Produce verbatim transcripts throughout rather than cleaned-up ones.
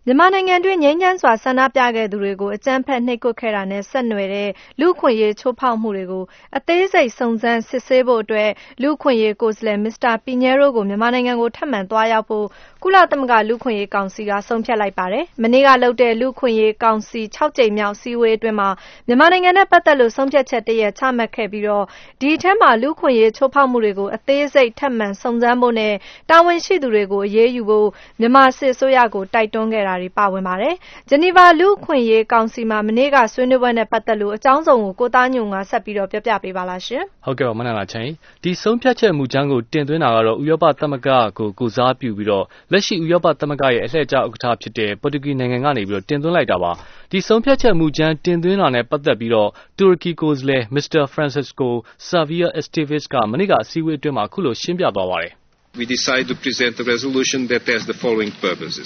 မြန်မာနိုင်ငံတွင်းငြိမ်းချမ်းစွာဆန္ဒပြခဲ့သူတွေကိုအကြမ်းဖက်နှိပ်ကွပ်ခဲ့တာနဲ့ဆက်နွယ်တဲ့လူ့အခွင့်အရေးချိုးဖောက်မှုတွေကိုအသေးစိတ်စုံစမ်းစစ်ဆေးဖို့အတွက်လူ့အခွင့်အရေးကိုယ်စားလှယ်မစ္စတာပီညဲရိုးကိုမြန်မာနိုင်ငံကိုထပ်မံသွားရောက်ဖို့ကုလသမဂ္ဂလူ့အခွင့်အရေးကောင်စီကဆုံးဖြတ်လိုက်ပါတယ်။မနေ့ကလုပ်တဲ့လူ့အခွင့်အရေးကောင်စီ၆ကြိမ်မြောက်အစည်းအဝေးအတွင်းမှာမြန်မာနိုင်ငံနဲ့ပတ်သက်လို့ဆုံးဖြတ်ချက်တရက်ချမှတ်ခဲ့ပြီးတော့ဒီအထက်မှာလူ့အခွင့်အရေးချိုးဖောက်မှုတွေကိုအသေးစိတ်ထပ်မံစုံစမ်းဖို့နဲ့တာဝန်ရှိသူတွေကိုအရေးယူဖို့မြန်မာစစ်အစိုးရကိုတိုက်တွန်းခဲ့တာတွေပါဝင်ပါတယ်။ဂျနီဗာလူ့အခွင့်အရေးကောင်စီမှာမနေ့ကဆွေးနွေးပွဲနဲ့ပတ်သက်လို့အကြောင်းစုံကိုကိုသားညွန့်ကဆက်ပြီးတော့ပြောပြပေးပါလားရှင်။ဟုတ်ကဲ့ပါမနက်လာချင်းဒီဆုံးဖြတ်ချက်မူကြမ်းကိုတင်သွင်းတာကတော့ဥရောပသမဂ္ဂကိုကိုစားပြုပြီးတော့လက်ရှိဥရောပသမဂ္ဂရဲ့အလှည့်ကျဥက္ကဋ္ဌဖြစ်တဲ့ပေါ်တူဂီနိုင်ငံကနေပြီးတော့တင်သွင်းလိုက်တာပါ။ဒီဆုံးဖြတ်ချက်မူကြမ်းတင်သွင်းတာနဲ့ပတ်သက်ပြီးတော့တူရကီကိုယ်စားလှယ်မစ္စတာဖရန်စစ်ကိုဆာဗီယာအက်စတီဗစ်ကမနေ့ကအစည်းအဝေးအတွင်းမှာအခုလိုရှင်းပြသွားပါတယ်။ We decide to present a resolution that has the following purposes.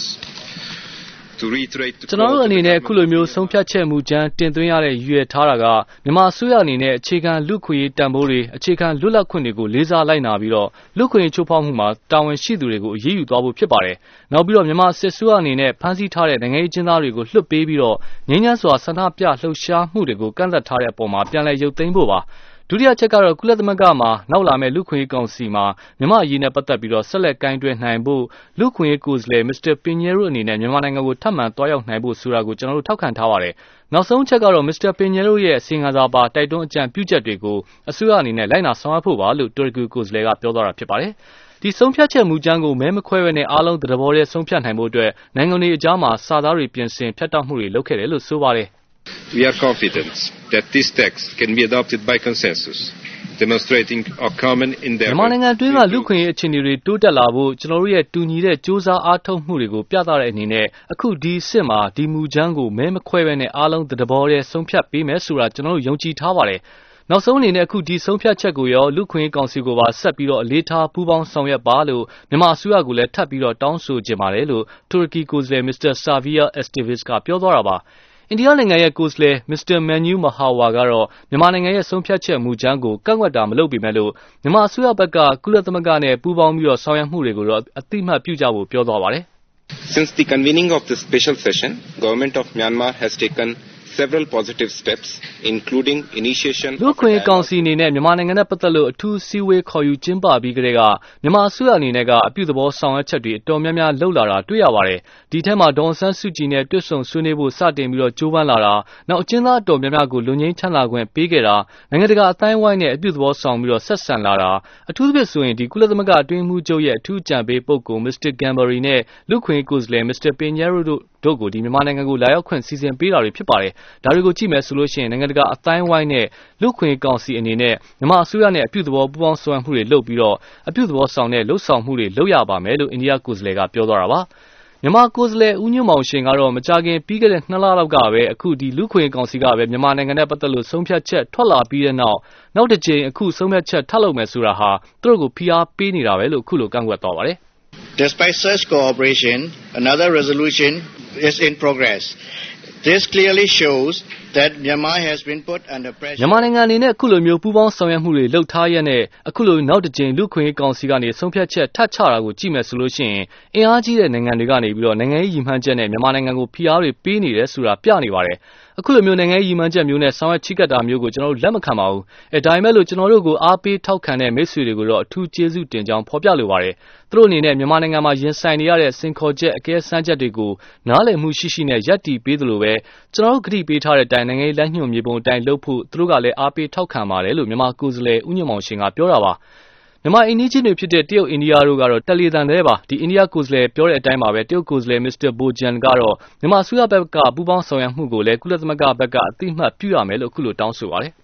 ကျွန်တော်တို့အနေနဲ့အခုလိုမျိုးဆုံးဖြတ်ချက်မူကြမ်းတင်သွင်းရတဲ့ရည်ရွယ်ထားတာကမြန်မာအစိုးရအနေနဲ့အခြေခံလူ့ခွင့်ရေးတန်ဖိုးတွေအခြေခံလွတ်လပ်ခွင့်တွေကိုလေးစားလိုက်နာပြီးတော့လူ့ခွင့်ရေးချိုးဖောက်မှုမှာတာဝန်ရှိသူတွေကိုအရေးယူသွားဖို့ဖြစ်ပါတယ်။နောက်ပြီးတော့မြန်မာစစ်အစိုးရအနေနဲ့ဖမ်းဆီးထားတဲ့နိုင်ငံရေးကျဉ်းသားတွေကိုလွှတ်ပေးပြီးတော့ငြိမ်းချမ်းစွာဆန္ဒပြလှုပ်ရှားမှုတွေကိုကန့်သတ်ထားတဲ့အပေါ်မှာပြန်လည်ရုပ်သိမ်းဖို့ပါ။ဒုတိယချက်ကတော့ကုလသမဂ္ဂမှာနောက်လာမယ့်လူ့ခွင့်ရေးကောင်စီမှာမြန်မာအရေးနဲ့ပတ်သက်ပြီးတော့ဆက်လက်ကိုင်တွယ်နိုင်ဖို့လူ့ခွင့်ရေးကိုယ်စားလှယ်မစ္စတာပီညဲရိုးအနေနဲ့မြန်မာနိုင်ငံကိုထပ်မံသွားရောက်နိုင်ဖို့ဆိုတာကိုကျွန်တော်တို့ထောက်ခံထားပါတယ်။နောက်ဆုံးချက်ကတော့မစ္စတာပီညဲရိုးရဲ့အစီအငါစာပါတိုက်တွန်းအကြံပြုချက်တွေကိုအစိုးရအနေနဲ့လိုက်နာဆောင်ရွက်ဖို့ပါလို့တူရကီကိုယ်စားလှယ်ကပြောသွားတာဖြစ်ပါတယ်။ဒီဆုံးဖြတ်ချက်မူကြမ်းကိုမဲမခွဲဘဲနဲ့အားလုံးသဘောတည်းဆုံးဖြတ်နိုင်ဖို့အတွက်နိုင်ငံတွေအကြားမှာစာသားတွေပြင်ဆင်ဖြတ်တောက်မှုတွေလုပ်ခဲ့တယ်လို့ဆိုပါတယ်။ We are confident that this text can be adopted by consensus, demonstrating our common endeavor. မြန်မာနိုင်ငံတွင်းကလူ့ခွင့်ရေးအခြေအနေတွေတိုးတက်လာဖို့ကျွန်တော်တို့ရဲ့တူညီတဲ့စ조사အားထုတ်မှုတွေကိုပြသတဲ့အနေနဲ့အခုဒီအစ်မှာဒီမူကြမ်းကိုမဲမခွဲဘဲနဲ့အားလုံးသဘောတည်းဆုံးဖြတ်ပေးမယ်ဆိုတာကျွန်တော်တို့ယုံကြည်ထားပါတယ်။နောက်ဆုံးအနေနဲ့အခုဒီဆုံးဖြတ်ချက်ကိုရောလူ့ခွင့်ရေးကောင်စီကိုပါဆက်ပြီးတော့အလေးထားပူးပေါင်းဆောင်ရွက်ပါလို့မြန်မာအစိုးရကလည်းထပ်ပြီးတော့တောင်းဆိုကြပါတယ်လို့တူရကီကိုယ်စားလှယ်မစ္စတာဆာဗီယာအက်စတီဗစ်ကပြောသွားတာပါ။အိန္ဒိယနိုင်ငံရဲ့ကိုယ်စားလှယ်မစ္စတာမန်နျူးမဟာဝါကတော့မြန်မာနိုင်ငံရဲ့ဆုံးဖြတ်ချက်မူကြမ်းကိုကန့်ကွက်တာမလုပ်ပေမဲ့လို့မြန်မာအစိုးရဘက်ကကုလသမဂ္ဂနဲ့ပူးပေါင်းပြီးတော့ဆောင်ရွက်မှုတွေကိုတော့အသိမှတ်ပြုကြဖို့ပြောသွားပါတယ်။ Since the convening of this special session, Government of Myanmar has taken several positive steps including initiation လူ့ခွင့်ကောင်စီအနေနဲ့မြန်မာနိုင်ငံနဲ့ပတ်သက်လို့အထူးစည်းဝေးခေါ်ယူကျင်းပပြီးကြတဲ့ကမြန်မာအစိုးရအနေနဲ့ကအပြုသဘောဆောင်ရွက်ချက်တွေအတော်များများလှုပ်လာတာတွေ့ရပါတယ်ဒီထဲမှာဒေါ်ဆန်းစုကြည်နဲ့တွေ့ဆုံဆွေးနွေးဖို့စတင်ပြီးတော့ကြိုးပမ်းလာတာနောက်အကျဉ်းသားအတော်များများကိုလူငင်းချမ်းသာခွင့်ပေးခဲ့တာနိုင်ငံတကာအတိုင်းဝိုင်းနဲ့အပြုသဘောဆောင်ပြီးတော့ဆက်ဆံလာတာအထူးသဖြင့်ဆိုရင်ဒီကုလသမဂ္ဂအတွင်းမှုချုပ်ရဲ့အထူးကြံပေးပုဂ္ဂိုလ်မစ္စတာဂမ်ဘာရီနဲ့လူ့ခွင့်ကိုယ်စားလှယ်မစ္စတာပီညဲရိုတို့တို့ကိုဒီမြန်မာနိုင်ငံကိုလာရောက်ခွင့်စီစဉ်ပေးတာတွေဖြစ်ပါတယ်ဒါတွေကိုကြည့်မယ်ဆိုလို့ရှိရင်နိုင်ငံတကာအတိုင်းဝိုင်းနဲ့လူ့ခွင့်ကောင်စီအနေနဲ့မြန်မာအစိုးရနဲ့အပြုသဘောပူးပေါင်းဆောင်ရွက်မှုတွေလုပ်ပြီးတော့အပြုသဘောဆောင်တဲ့လှုပ်ဆောင်မှုတွေလုပ်ရပါမယ်လို့အိန္ဒိယကိုယ်စားလှယ်ကပြောသွားတာပါမြန်မာကိုယ်စားလှယ်ဦးညွန့်မောင်ရှင်ကတော့မကြာခင်ပြီးခဲ့တဲ့နှစ်လလောက်ကပဲအခုဒီလူ့ခွင့်ကောင်စီကပဲမြန်မာနိုင်ငံနဲ့ပတ်သက်လို့ဆုံးဖြတ်ချက်ထွက်လာပြီးတဲ့နောက်နောက်တစ်ကြိမ်အခုဆုံးဖြတ်ချက်ထပ်လုပ်မယ်ဆိုတာဟာသူတို့ကိုဖိအားပေးနေတာပဲလို့အခုလိုကန့်ကွက်သွားပါတယ် Despite such cooperation, another resolution is in progress. This clearly shows that Myanmar has been put under pressure. မြန်မာနိုင်ငံအနေနဲ့အခုလိုမျိုးပူးပေါင်းဆောင်ရွက်မှုတွေလှုပ်ထားရတဲ့အခုလိုနောက်တစ်ကြိမ်လူ့ခွင့်ရေးကောင်စီကနေဆုံးဖြတ်ချက်ထပ်ချတာကိုကြည့်မယ်ဆိုလို့ရှိရင်အင်အားကြီးတဲ့နိုင်ငံတွေကနေပြီးတော့နိုင်ငံရေးရည်မှန်းချက်နဲ့မြန်မာနိုင်ငံကိုဖိအားတွေပေးနေတယ်ဆိုတာပြနေပါတယ်အခုလိုမျိုးနိုင်ငံရေးရည်မှန်းချက်မျိုးနဲ့ဆောင်ရွက်ချိကပ်တာမျိုးကိုကျွန်တော်တို့လက်မခံပါဘူးအဲဒါပေမဲ့လို့ကျွန်တော်တို့ကိုအားပေးထောက်ခံတဲ့မိတ်ဆွေတွေကိုတော့အထူးကျေးဇူးတင်ကြောင်းဖော်ပြလိုပါတယ်သူတို့အနေနဲ့မြန်မာနိုင်ငံမှာရင်ဆိုင်နေရတဲ့စင်ခေါ်ချက်အကဲဆန်းချက်တွေကိုနားလည်မှုရှိရှိနဲ့ရပ်တည်ပေးသလိုပဲကျွန်တော်တို့ကတိပေးထားတဲ့အတိုင်းနိုင်ငံရေးလက်ညှိုးမြေပုံအတိုင်းလုပ်ဖို့သူတို့ကလည်းအားပေးထောက်ခံပါတယ်လို့မြန်မာကိုယ်စားလှယ်ဦးညွန့်မောင်ရှင်ကပြောတာပါမြန်မာအိန္ဒိယချင်းတွေဖြစ်တဲ့တရုတ်အိန္ဒိယတို့ကတော့တက်လီတန်တဲ့ပါဒီအိန္ဒိယကိုယ်စားလှယ်ပြောတဲ့အတိုင်းပါပဲတရုတ်ကိုယ်စားလှယ်မစ္စတာဘိုဂျန်ကတော့မြန်မာအစိုးရဘက်ကပူးပေါင်းဆောင်ရွက်မှုကိုလည်းကုလသမဂ္ဂဘက်ကအသိမှတ်ပြုရမယ်လို့အခုလိုတောင်းဆိုပါတယ်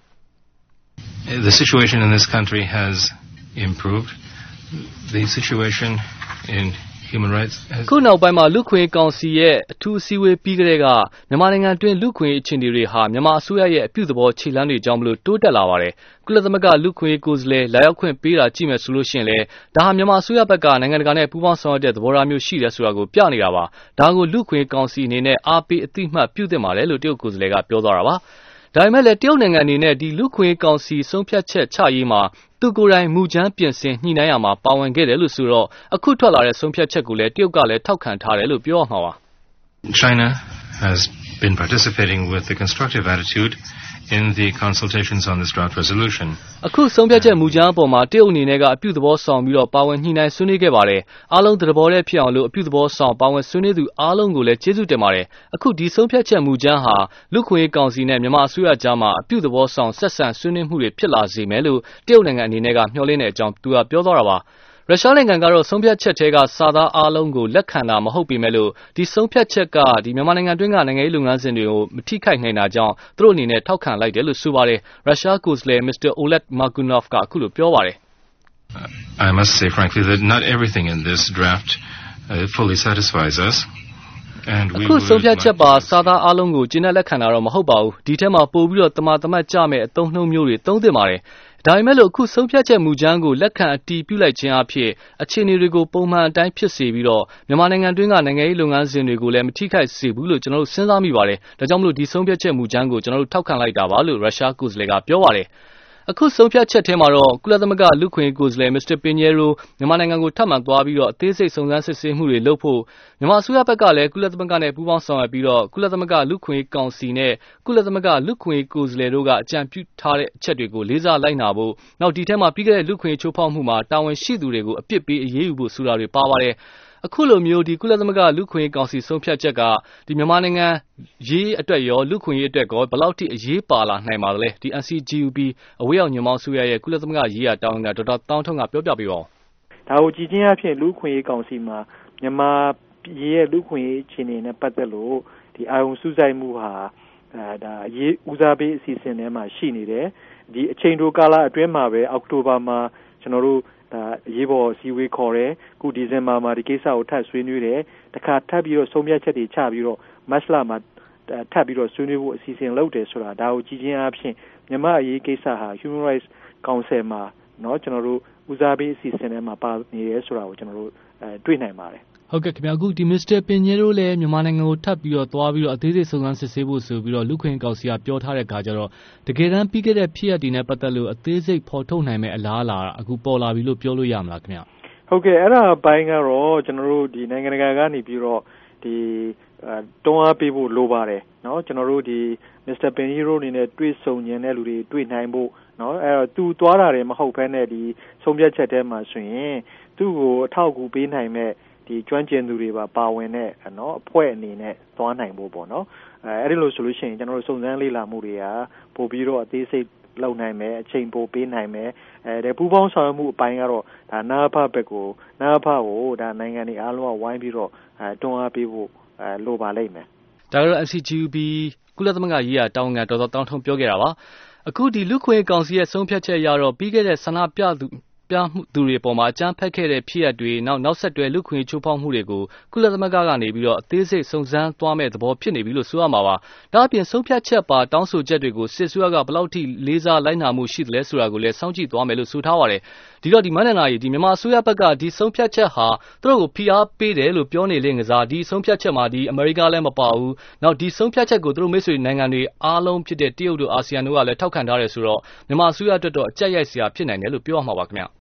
The situation in this country has improved. The situation in human rights has ခုနောက်ပိုင်းမှာလူ့ခွင့်ကောင်စီရဲ့အထူးအစည်းအဝေးပြီးကြတဲ့ကမြန်မာနိုင်ငံတွင်းလူ့ခွင့်အခြေအနေတွေဟာမြန်မာအစိုးရရဲ့အပြုသဘောခြေလှမ်းတွေကြောင့်မလို့တိုးတက်လာပါတယ်ကုလသမဂ္ဂလူ့ခွင့်ကိုယ်စားလှယ်လာရောက်ခွင့်ပေးတာကြည့်မယ်ဆိုလို့ရှိရင်လေဒါဟာမြန်မာအစိုးရဘက်ကနိုင်ငံတကာနဲ့ပူးပေါင်းဆောင်ရွက်တဲ့သဘောထားမျိုးရှိတယ်ဆိုတာကိုပြနေတာပါဒါကိုလူ့ခွင့်ကောင်စီအနေနဲ့အားပေးအသိမှတ်ပြုသင့်ပါတယ်လို့တရုတ်ကိုယ်စားလှယ်ကပြောသွားတာပါဒါပေမဲ့လည်းတရုတ်နိုင်ငံအနေနဲ့ဒီလူ့ခွင့်ကောင်စီဆုံးဖြတ်ချက်ချရေးမှာသူကိုယ်တိုင်မူကြမ်းပြင်ဆင်ညှိနှိုင်းရမှာပါဝင်ခဲ့တယ်လို့ဆိုတော့အခုထွက်လာတဲ့ဆုံးဖြတ်ချက်ကိုလည်းတရုတ်ကလည်းထောက်ခံထားတယ်လို့ပြောရမှာပါ China has been participating with a constructive attitude in the consultations on this draft resolution. အခုဆုံးဖြတ်ချက်မူကြမ်းအပေါ်မှာတရုတ်အနေနဲ့ကအပြုသဘောဆောင်ပြီးတော့ပါဝင်ညှိနှိုင်းဆွေးနွေးခဲ့ပါတယ်။အားလုံးသဘောတည်းဖြစ်အောင်လို့အပြုသဘောဆောင်ပါဝင်ဆွေးနွေးသူအားလုံးကိုလည်းကျေးဇူးတင်ပါတယ်။အခုဒီဆုံးဖြတ်ချက်မူကြမ်းဟာလူခွင့်ရေးကောင်စီနဲ့မြန်မာအစိုးရကြားမှာအပြုသဘောဆောင်ဆက်ဆံဆွေးနွေးမှုတွေဖြစ်လာစေမယ်လို့တရုတ်နိုင်ငံအနေနဲ့ကမျှော်လင့်တဲ့အကြောင်းသူကပြောသွားတာပါ။ရုရှားနိုင်ငံကတော့ဆုံးဖြတ်ချက်တွေကစာသားအားလုံးကိုလက်ခံတာမဟုတ်ပေမဲ့လို့ဒီဆုံးဖြတ်ချက်ကဒီမြန်မာနိုင်ငံတွင်းကနိုင်ငံရေးလုပ်ငန်းစဉ်တွေကိုမထိခိုက်နိုင်တာကြောင့်သူတို့အနေနဲ့ထောက်ခံလိုက်တယ်လို့ဆိုပါတယ်ရုရှားကိုယ်စားလှယ် Mister Oleg Margunov ကအခုလိုပြောပါတယ် I must say frankly that not everything in this draft uh, fully satisfies us and we အခုဆုံးဖြတ်ချက်ပါစာသားအားလုံးကိုကျင့်တဲ့လက်ခံတာတော့မဟုတ်ပါဘူးဒီထဲမှာပို့ပြီးတော့တမန်တမတ်ကြမဲ့အသုံးနှုန်းမျိုးတွေသုံးသင့်ပါတယ်ဒါပေမဲ့လို့အခုဆုံးဖြတ်ချက်မူကြမ်းကိုလက်ခံအတည်ပြုလိုက်ခြင်းအဖြစ်အခြေအနေတွေကိုပုံမှန်အတိုင်းဖြစ်စေပြီးတော့မြန်မာနိုင်ငံတွင်းကနိုင်ငံရေးလုပ်ငန်းစဉ်တွေကိုလည်းမထိခိုက်စေဘူးလို့ကျွန်တော်တို့စဉ်းစားမိပါတယ်။ဒါကြောင့်မလို့ဒီဆုံးဖြတ်ချက်မူကြမ်းကိုကျွန်တော်တို့ထောက်ခံလိုက်တာပါလို့ရုရှားကိုယ်စားလှယ်ကပြောပါတယ်။အခုဆုံးဖြတ်ချက်ထဲမှာတော့ကုလသမဂ္ဂလူခွင့်ရေးကိုယ်စားလှယ် Mister Pinheiro မြန်မာနိုင်ငံကိုထပ်မံသွားပြီးတော့အသေးစိတ်စုံစမ်းစစ်ဆေးမှုတွေလုပ်ဖို့မြန်မာအစိုးရဘက်ကလည်းကုလသမဂ္ဂနဲ့ပူးပေါင်းဆောင်ရွက်ပြီးတော့ကုလသမဂ္ဂလူခွင့်ရေးကောင်စီနဲ့ကုလသမဂ္ဂလူခွင့်ရေးကိုယ်စားလှယ်တို့ကအကြံပြုထားတဲ့အချက်တွေကိုလေးစားလိုက်နာဖို့နောက်ဒီထဲမှာပြီးခဲ့တဲ့လူခွင့်ရေးချိုးဖောက်မှုမှာတာဝန်ရှိသူတွေကိုအပြစ်ပေးအရေးယူဖို့ဆိုတာတွေပါပါတယ်အခုလိုမျိုးဒီကုလသမဂ္ဂလူခွင့်ရေးကောင်စီဆုံးဖြတ်ချက်ကဒီမြန်မာနိုင်ငံရေးအတွက်ရောလူခွင့်ရေးအတွက်ကောဘယ်လောက်ထိအရေးပါလာနိုင်ပါလဲဒီ N C G U P အဝေးရောက်ညွန့်ပေါင်းဆိုရရဲ့ကုလသမဂ္ဂရေးရာတာဝန်ခံဒေါက်တာတောင်းထုံးကပြောပြပေးပါဦးဒါကိုကြည့်ချင်းအဖြစ်လူခွင့်ရေးကောင်စီမှာမြန်မာရေးရဲ့လူခွင့်ရေးအခြေအနေနဲ့ပတ်သက်လို့ဒီအာရုံစူးစိုက်မှုဟာအဲဒါရေးဦးစားပေးအစီအစဉ်ထဲမှာရှိနေတယ်ဒီအချိန်တိုကာလအတွင်းမှာပဲအောက်တိုဘာမှာကျွန်တော်တို့ဒါရေးပေါ်စီဝေးခေါ်တယ်ခုဒီဇင်ဘာမှာဒီကိစ္စကိုထပ်ဆွေးနွေးတယ်တခါထပ်ပြီးတော့ဆုံးဖြတ်ချက်တွေချပြီးတော့မတ်လမှာထပ်ပြီးတော့ဆွေးနွေးဖို့အစီအစဉ်လုပ်တယ်ဆိုတာဒါကိုကြည့်ချင်းအဖြစ်မြန်မာအရေးကိစ္စဟာ Human Rights Council မှာเนาะကျွန်တော်တို့ဦးစားပေးအစီအစဉ်ထဲမှာပါနေရဲဆိုတာကိုကျွန်တော်တို့အဲတွေ့နိုင်ပါတယ်ဟုတ်ကဲ့ခင်ဗျာအခုဒီ Mister Pinheiro လည်းမြန်မာနိုင်ငံကိုထပ်ပြီးတော့သွားပြီးတော့အသေးစိတ်စုံစမ်းစစ်ဆေးဖို့ဆိုပြီးတော့လူခွင့်ကောင်စီကပြောထားတဲ့ခါကျတော့တကယ်တမ်းပြီးခဲ့တဲ့ဖြစ်ရပ်တွေနဲ့ပတ်သက်လို့အသေးစိတ်ဖော်ထုတ်နိုင်မဲ့အလားအလာအခုပေါ်လာပြီလို့ပြောလို့ရမလားခင်ဗျာဟုတ်ကဲ့အဲ့ဒါအပိုင်းကတော့ကျွန်တော်တို့ဒီနိုင်ငံတကာကနေပြီးတော့ဒီတွန်းအားပေးဖို့လိုပါတယ်เนาะကျွန်တော်တို့ဒီ Mister Pinheiro အနေနဲ့တွေ့ဆုံညင်တဲ့လူတွေတွေ့နိုင်ဖို့เนาะအဲ့တော့သူသွားတာတွေမဟုတ်ဘဲနဲ့ဒီဆုံးဖြတ်ချက်ထဲမှာဆိုရင်သူ့ကိုအထောက်အကူပေးနိုင်မဲ့ဒီကျွမ်းကျင်သူတွေပါပါဝင်တဲ့เนาะအဖွဲ့အနေနဲ့သွားနိုင်ဖို့ပေါ့เนาะအဲအဲ့ဒီလိုဆိုလို့ရှိရင်ကျွန်တော်တို့စုံစမ်းလေ့လာမှုတွေကပို့ပြီးတော့အသေးစိတ်လုပ်နိုင်မယ်အချိန်ပိုပေးနိုင်မယ်အဲပူပေါင်းဆောင်ရွက်မှုအပိုင်းကတော့ဒါနာဖဘက်ကိုနာဖကိုဒါနိုင်ငံတွေအားလုံးကဝိုင်းပြီးတော့အဲတွန်းအားပေးဖို့အဲလိုပါလိမ့်မယ်ဒါကတော့ N C G U P ကုလသမဂ္ဂရေးရာတာဝန်ခံဒေါက်တာတောင်းထုံးပြောခဲ့တာပါအခုဒီလူခွင့်ကောင်စီရဲ့ဆုံးဖြတ်ချက်အရတော့ပြီးခဲ့တဲ့ဆန္ဒပြသူပြမှုသူတွေပေါ်မှာအကြမ်းဖက်ခဲ့တဲ့ဖြစ်ရပ်တွေနောက်နောက်ဆက်တွဲလူခွင့်ချိုးဖောက်မှုတွေကိုကုလသမဂ္ဂကနေပြီးတော့အသေးစိတ်စုံစမ်းသွားမဲ့သဘောဖြစ်နေပြီလို့ဆိုရမှာပါဒါအပြင်ဆုံးဖြတ်ချက်ပါတောင်းဆိုချက်တွေကိုစစ်ဆွေးကဘယ်လောက်ထိလေးစားလိုက်နာမှုရှိသလဲဆိုတာကိုလည်းစောင့်ကြည့်သွားမယ်လို့ဆိုထားပါတယ်ဒီတော့ဒီမန္တနာကြီးဒီမြန်မာအစိုးရဘက်ကဒီဆုံးဖြတ်ချက်ဟာသူတို့ကိုဖိအားပေးတယ်လို့ပြောနေလေငစားဒီဆုံးဖြတ်ချက်မှာဒီအမေရိကလည်းမပါဘူးနောက်ဒီဆုံးဖြတ်ချက်ကိုသူတို့မိတ်ဆွေနိုင်ငံတွေအားလုံးဖြစ်တဲ့တရုတ်တို့အာဆီယံတို့ကလည်းထောက်ခံထားတယ်ဆိုတော့မြန်မာအစိုးရအတွက်တော့အကြက်ရိုက်စရာဖြစ်နိုင်တယ်လို့ပြောရမှာပါခင်ဗျ